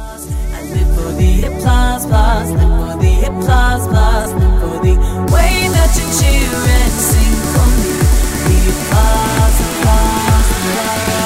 I live for the applause, live for the applause, live for the way that you cheer and sing for me. The applause.